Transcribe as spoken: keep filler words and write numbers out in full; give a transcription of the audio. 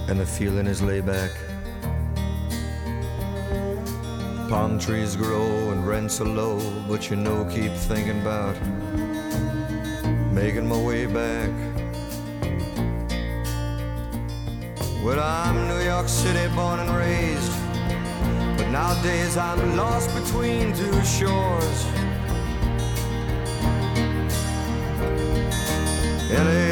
and the feeling is laid back. Palm trees grow and rents are low, but you know, keep thinking about making my way back. Well, I'm New York City born and raised, but nowadays I'm lost between two shores. L A